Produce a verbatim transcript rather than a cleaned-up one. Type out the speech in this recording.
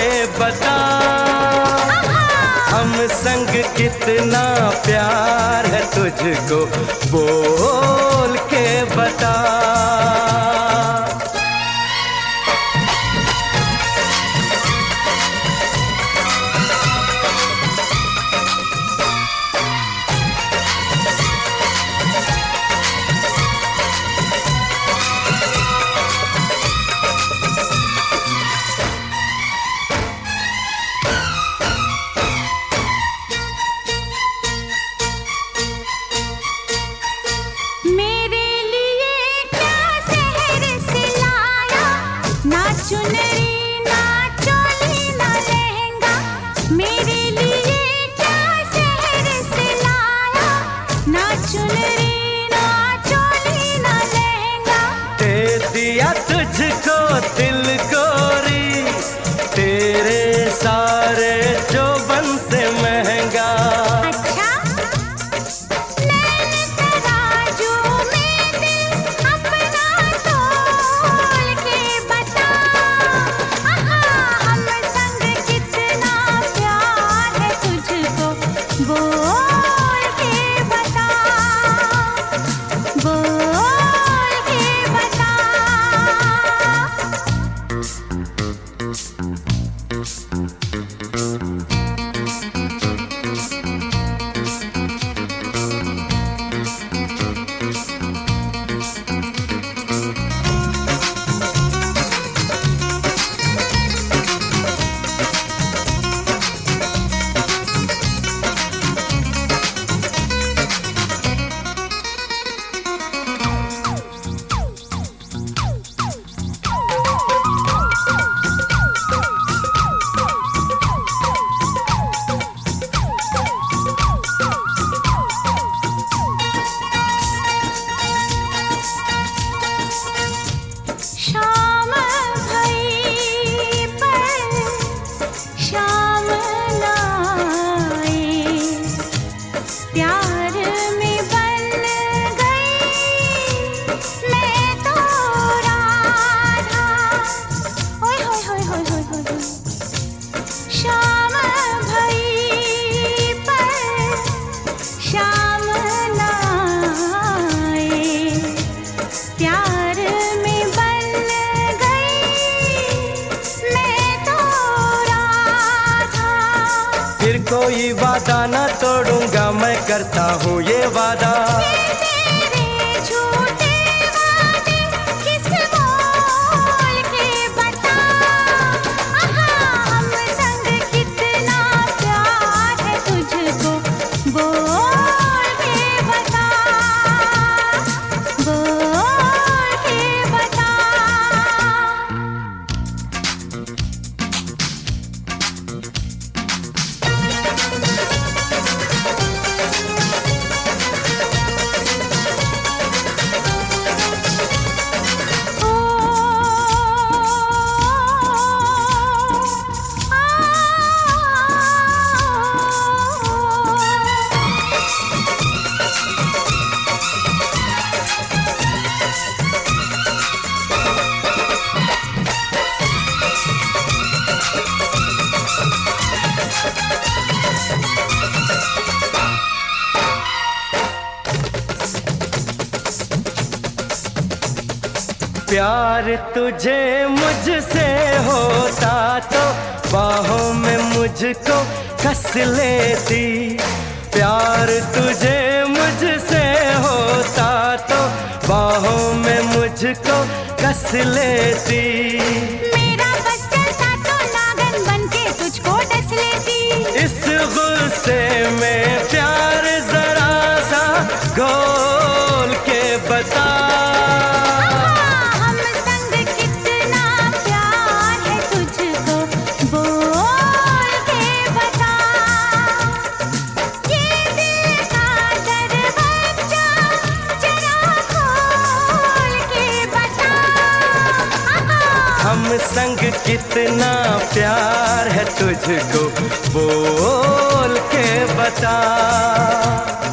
बता, हम संग कितना प्यार है तुझको बोल के बता। चुनरी ना चोली ना लहंगा, मेरे लिए क्या शहर से लाया, ना चुनरी ना चोली ना लहंगा। दे दिया तुझको दिल गोरी, तेरे सारे जोबन से महंगा। अच्छा नैन तराजू में दिल अपना तोल के बता, हम संग कितना प्यार है तुझको बोल के बता, बोल के बता। शाम भई पर शाम लाए, प्यार में बन गई मैं तो राधा। ओए होए होए होए होए होए। शाम भई पर शाम लाए, प्यार में बन गई मैं तो राधा। फिर कोई वादा ना तोड़ूंगा मैं, करता हूँ ये वादा। तेरे झूठे वादे किस बोल के बता, हम संग कितना प्यार है तुझको बोल के बता, बोल के बता। प्यार तुझे मुझसे होता तो बाहों में मुझको कस लेती, प्यार तुझे मुझसे होता तो बाहों में मुझको कस लेती। मेरा बस चलता तो नागन बनके तुझको डस लेती, इस गुस्से में प्यार जरा सा घोल के बता, हम संग कितना प्यार है तुझको बोल के बता। ये दिल का दरवाजा जरा खोल के बता, हम संग कितना प्यार है तुझको बोल के बता।